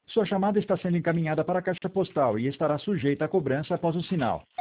Sua chamada está sendo encaminhada para a caixa postal e estará sujeita a cobrança após o sinal.